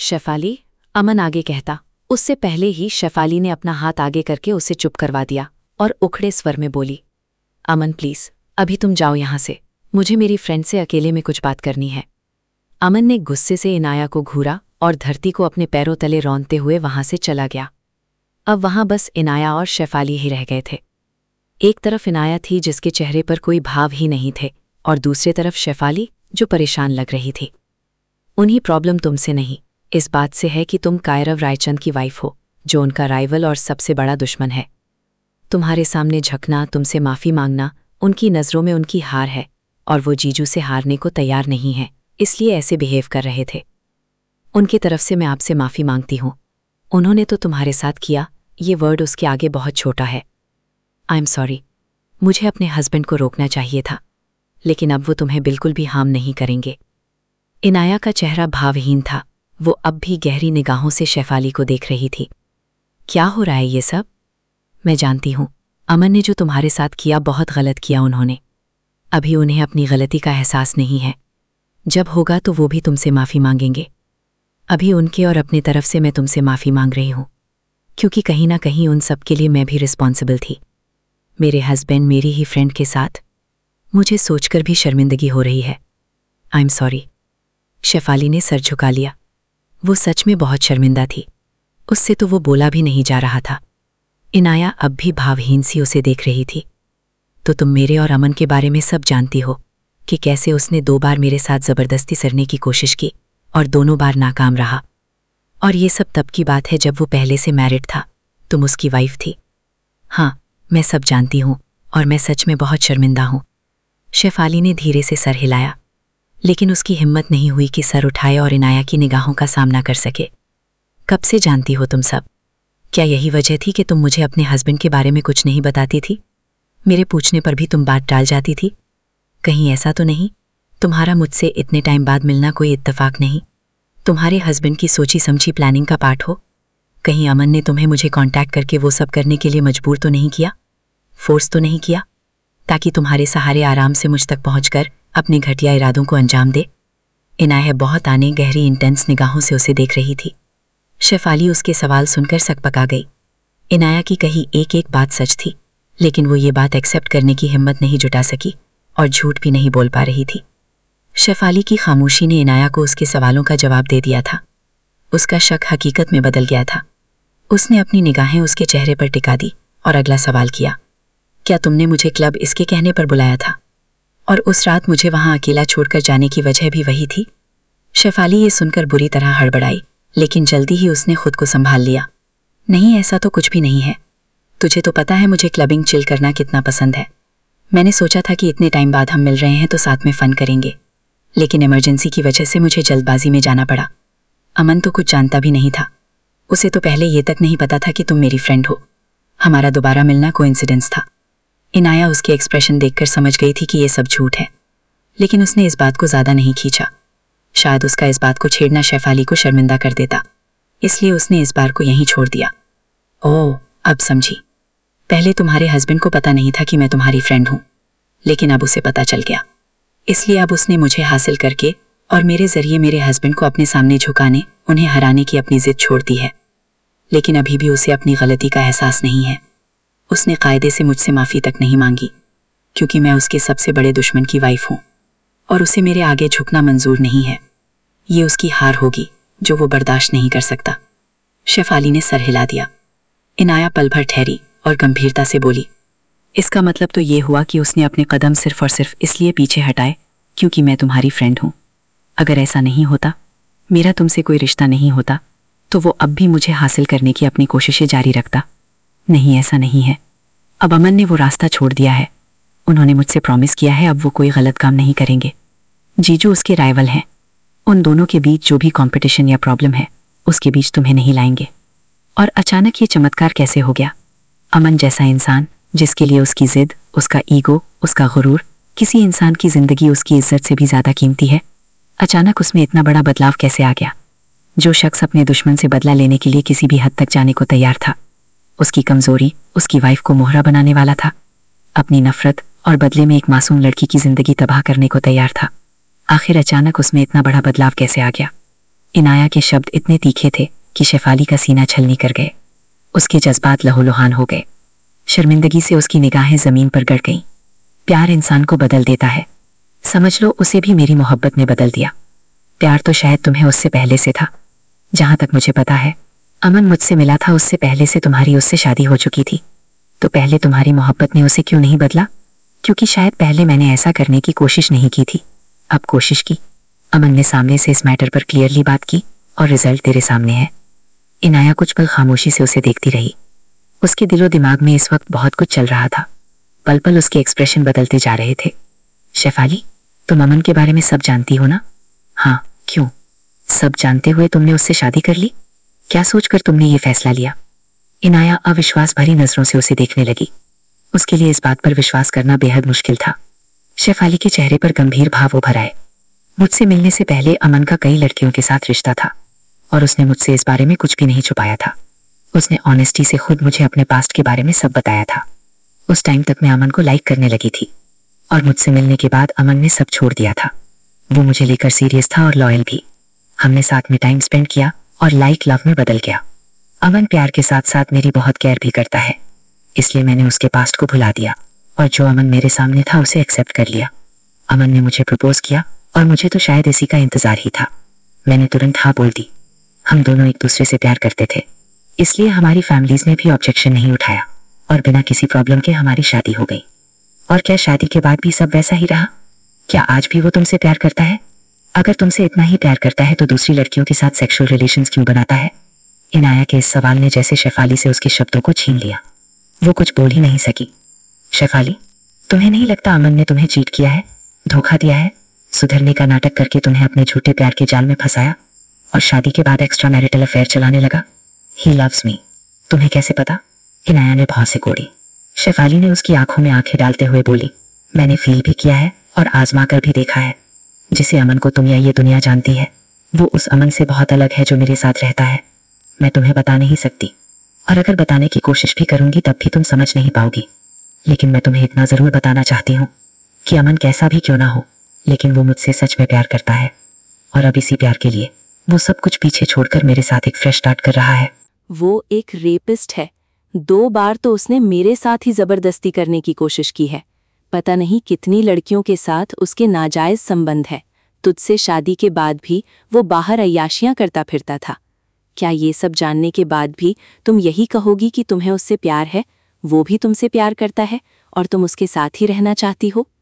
शेफाली, अमन आगे कहता। उससे पहले ही शेफाली ने अपना हाथ आगे करके उसे चुप करवा दिया और उखड़े स्वर में बोली, अमन प्लीज, अभी तुम जाओ यहाँ से, मुझे मेरी फ्रेंड से अकेले में कुछ बात करनी है। अमन ने गुस्से से इनाया को घूरा और धरती को अपने पैरों तले रौंदते हुए वहां से चला गया। अब वहां बस इनाया और शेफाली ही रह गए थे। एक तरफ इनाया थी जिसके चेहरे पर कोई भाव ही नहीं थे, और दूसरी तरफ शेफाली जो परेशान लग रही थी। उन्हीं प्रॉब्लम तुमसे नहीं, इस बात से है कि तुम कायरव रायचंद की वाइफ हो, जो उनका राइवल और सबसे बड़ा दुश्मन है। तुम्हारे सामने झुकना, तुमसे माफ़ी मांगना उनकी नज़रों में उनकी हार है, और वो जीजू से हारने को तैयार नहीं है, इसलिए ऐसे बिहेव कर रहे थे। उनकी तरफ से मैं आपसे माफ़ी मांगती हूँ। उन्होंने तो तुम्हारे साथ किया, ये वर्ड उसके आगे बहुत छोटा है। आई एम सॉरी, मुझे अपने हस्बैंड को रोकना चाहिए था, लेकिन अब वो तुम्हें बिल्कुल भी हार्म नहीं करेंगे। इनाया का चेहरा भावहीन था, वो अब भी गहरी निगाहों से शेफाली को देख रही थी। क्या हो रहा है ये सब? मैं जानती हूँ, अमन ने जो तुम्हारे साथ किया बहुत गलत किया उन्होंने। अभी उन्हें अपनी गलती का एहसास नहीं है, जब होगा तो वो भी तुमसे माफ़ी मांगेंगे। अभी उनके और अपनी तरफ से मैं तुमसे माफ़ी मांग रही हूँ, क्योंकि कहीं ना कहीं उन सब के लिए मैं भी रिस्पॉन्सिबल थी। मेरे हस्बैंड मेरी ही फ्रेंड के साथ, मुझे सोचकर भी शर्मिंदगी हो रही है। I am sorry. शेफाली ने सर झुका लिया। वो सच में बहुत शर्मिंदा थी, उससे तो वो बोला भी नहीं जा रहा था। इनाया अब भी भावहीन सी उसे देख रही थी। तो तुम मेरे और अमन के बारे में सब जानती हो कि कैसे उसने 2 बार मेरे साथ ज़बरदस्ती करने की कोशिश की और दोनों बार नाकाम रहा। और ये सब तब की बात है जब वो पहले से मैरिड था, तुम उसकी वाइफ थी। हाँ, मैं सब जानती हूँ और मैं सच में बहुत शर्मिंदा हूँ। शेफाली ने धीरे से सर हिलाया, लेकिन उसकी हिम्मत नहीं हुई कि सर उठाए और इनाया की निगाहों का सामना कर सके। कब से जानती हो तुम सब? क्या यही वजह थी कि तुम मुझे अपने हस्बैंड के बारे में कुछ नहीं बताती थी? मेरे पूछने पर भी तुम बात टाल जाती थी। कहीं ऐसा तो नहीं तुम्हारा मुझसे इतने टाइम बाद मिलना कोई इत्तेफाक नहीं, तुम्हारे हस्बैंड की सोची समझी प्लानिंग का पार्ट हो? कहीं अमन ने तुम्हें मुझे कांटेक्ट करके वो सब करने के लिए मजबूर तो नहीं किया, फोर्स तो नहीं किया, ताकि तुम्हारे सहारे आराम से मुझ तक पहुंचकर अपने घटिया इरादों को अंजाम दे? इनाया बहुत आने गहरी इंटेंस निगाहों से उसे देख रही थी। शेफाली उसके सवाल सुनकर सकपका गई। इनाया की कही एक एक बात सच थी, लेकिन वो ये बात एक्सेप्ट करने की हिम्मत नहीं जुटा सकी और झूठ भी नहीं बोल पा रही थी। शेफाली की खामोशी ने इनाया को उसके सवालों का जवाब दे दिया था। उसका शक हकीकत में बदल गया था। उसने अपनी निगाहें उसके चेहरे पर टिका दी और अगला सवाल किया, क्या तुमने मुझे क्लब इसके कहने पर बुलाया था? और उस रात मुझे वहां अकेला छोड़कर जाने की वजह भी वही थी? शेफाली ये सुनकर बुरी तरह हड़बड़ाई, लेकिन जल्दी ही उसने खुद को संभाल लिया। नहीं, ऐसा तो कुछ भी नहीं है। तुझे तो पता है मुझे क्लबिंग चिल करना कितना पसंद है। मैंने सोचा था कि इतने टाइम बाद हम मिल रहे हैं तो साथ में फन करेंगे, लेकिन इमरजेंसी की वजह से मुझे जल्दबाजी में जाना पड़ा। अमन तो कुछ जानता भी नहीं था, उसे तो पहले ये तक नहीं पता था कि तुम मेरी फ्रेंड हो। हमारा दोबारा मिलना कोइंसिडेंस था। इनाया उसके एक्सप्रेशन देखकर समझ गई थी कि ये सब झूठ है, लेकिन उसने इस बात को ज़्यादा नहीं खींचा। शायद उसका इस बात को छेड़ना शेफाली को शर्मिंदा कर देता, इसलिए उसने इस बार को यहीं छोड़ दिया। ओह, अब समझी। पहले तुम्हारे हस्बैंड को पता नहीं था कि मैं तुम्हारी फ्रेंड हूँ, लेकिन अब उसे पता चल गया, इसलिए अब उसने मुझे हासिल करके और मेरे जरिए मेरे हस्बैंड को अपने सामने झुकाने, उन्हें हराने की अपनी जिद छोड़ दी है। लेकिन अभी भी उसे अपनी गलती का एहसास नहीं है। उसने कायदे से मुझसे माफ़ी तक नहीं मांगी, क्योंकि मैं उसके सबसे बड़े दुश्मन की वाइफ हूँ और उसे मेरे आगे झुकना मंजूर नहीं है। ये उसकी हार होगी जो वो बर्दाश्त नहीं कर सकता। शेफाली ने सर हिला दिया। इनाया पल भर ठहरी और गंभीरता से बोली, इसका मतलब तो ये हुआ कि उसने अपने कदम सिर्फ और सिर्फ इसलिए पीछे हटाए क्योंकि मैं तुम्हारी फ्रेंड हूँ। अगर ऐसा नहीं होता, मेरा तुमसे कोई रिश्ता नहीं होता, तो वो अब भी मुझे हासिल करने की अपनी कोशिशें जारी रखता। नहीं, ऐसा नहीं है। अब अमन ने वो रास्ता छोड़ दिया है। उन्होंने मुझसे प्रॉमिस किया है अब वो कोई गलत काम नहीं करेंगे। जीजू उसके राइवल हैं। उन दोनों के बीच जो भी कंपटीशन या प्रॉब्लम है, उसके बीच तुम्हें नहीं लाएंगे। और अचानक ये चमत्कार कैसे हो गया? अमन जैसा इंसान, जिसके लिए उसकी जिद, उसका ईगो, उसका गुरूर, किसी इंसान की जिंदगी उसकी इज्जत से भी ज़्यादा कीमती है, अचानक उसमें इतना बड़ा बदलाव कैसे आ गया? जो शख्स अपने दुश्मन से बदला लेने के लिए किसी भी हद तक जाने को तैयार था, उसकी कमजोरी, उसकी वाइफ को मोहरा बनाने वाला था, अपनी नफरत और बदले में एक मासूम लड़की की जिंदगी तबाह करने को तैयार था, आखिर अचानक उसमें इतना बड़ा बदलाव कैसे आ गया? इनाया के शब्द इतने तीखे थे कि शेफाली का सीना छलनी कर गए। उसके जज्बात लहूलुहान हो गए। शर्मिंदगी से उसकी निगाहें जमीन पर गड़ गईं। प्यार इंसान को बदल देता है। समझ लो उसे भी मेरी मोहब्बत ने बदल दिया। प्यार तो शायद तुम्हें उससे पहले से था। जहां तक मुझे पता है, अमन मुझसे मिला था उससे पहले से तुम्हारी उससे शादी हो चुकी थी। तो पहले तुम्हारी मोहब्बत ने उसे क्यों नहीं बदला? क्योंकि शायद पहले मैंने ऐसा करने की कोशिश नहीं की थी। अब कोशिश की। अमन ने सामने से इस मैटर पर क्लियरली बात की और रिजल्ट तेरे सामने है। इनाया कुछ पल खामोशी से उसे देखती रही। उसके दिलो दिमाग में इस वक्त बहुत कुछ चल रहा था। पल पल उसके एक्सप्रेशन बदलते जा रहे थे। शेफाली, तुम अमन के बारे में सब जानती हो ना? हाँ, क्यों? सब जानते हुए तुमने उससे शादी कर ली? क्या सोचकर तुमने ये फैसला लिया? इनाया अविश्वास भरी नजरों से उसे देखने लगी। उसके लिए इस बात पर विश्वास करना बेहद मुश्किल था। शेफाली के चेहरे पर गंभीर भाव उभर आए। मुझसे मिलने से पहले अमन का कई लड़कियों के साथ रिश्ता था और उसने मुझसे इस बारे में कुछ भी नहीं छुपाया था। उसने ऑनेस्टी से खुद मुझे अपने पास्ट के बारे में सब बताया था। उस टाइम तक मैं अमन को लाइक करने लगी थी और मुझसे मिलने के बाद अमन ने सब छोड़ दिया था। वो मुझे लेकर सीरियस था और लॉयल भी। हमने साथ में टाइम स्पेंड किया और लाइक लव में बदल गया। अमन प्यार के साथ साथ मेरी बहुत केयर भी करता है, इसलिए मैंने उसके पास्ट को भुला दिया और जो अमन मेरे सामने था उसे एक्सेप्ट कर लिया। अमन ने मुझे प्रपोज किया और मुझे तो शायद इसी का इंतजार ही था। मैंने तुरंत हाँ बोल दी। हम दोनों एक दूसरे से प्यार करते थे, इसलिए हमारी फैमिलीज ने भी ऑब्जेक्शन नहीं उठाया और बिना किसी प्रॉब्लम के हमारी शादी हो गई। और क्या शादी के बाद भी सब वैसा ही रहा? क्या आज भी वो तुमसे प्यार करता है? अगर तुमसे इतना ही प्यार करता है तो दूसरी लड़कियों के साथ सेक्सुअल रिलेशंस क्यों बनाता है? इनाया के इस सवाल ने जैसे शेफाली से उसके शब्दों को छीन लिया। वो कुछ बोल ही नहीं सकी। शेफाली, तुम्हें नहीं लगता अमन ने तुम्हें चीट किया है, धोखा दिया है, सुधरने का नाटक करके तुम्हें अपने झूठे प्यार के जाल में फंसाया और शादी के बाद एक्स्ट्रा मैरिटल अफेयर चलाने लगा? He loves me. तुम्हें कैसे पता? इनाया ने भौं से कोड़ी। शेफाली ने उसकी आंखों में आंखें डालते हुए बोली, मैंने फील भी किया है और आजमा कर भी देखा है। जिसे अमन को तुम या ये दुनिया जानती है, वो उस अमन से बहुत अलग है जो मेरे साथ रहता है। मैं तुम्हें बता नहीं सकती, और अगर बताने की कोशिश भी करूंगी तब भी तुम समझ नहीं पाओगी। लेकिन मैं तुम्हें इतना जरूर बताना चाहती हूँ कि अमन कैसा भी क्यों ना हो, लेकिन वो मुझसे सच में प्यार करता है और अब इसी प्यार के लिए वो सब कुछ पीछे छोड़कर मेरे साथ एक फ्रेश स्टार्ट कर रहा है। वो एक रेपिस्ट है। 2 बार तो उसने मेरे साथ ही जबरदस्ती करने की कोशिश की है। पता नहीं कितनी लड़कियों के साथ उसके नाजायज संबंध है। तुझसे शादी के बाद भी वो बाहर अय्याशियां करता फिरता था। क्या ये सब जानने के बाद भी तुम यही कहोगी कि तुम्हें उससे प्यार है? वो भी तुमसे प्यार करता है और तुम उसके साथ ही रहना चाहती हो?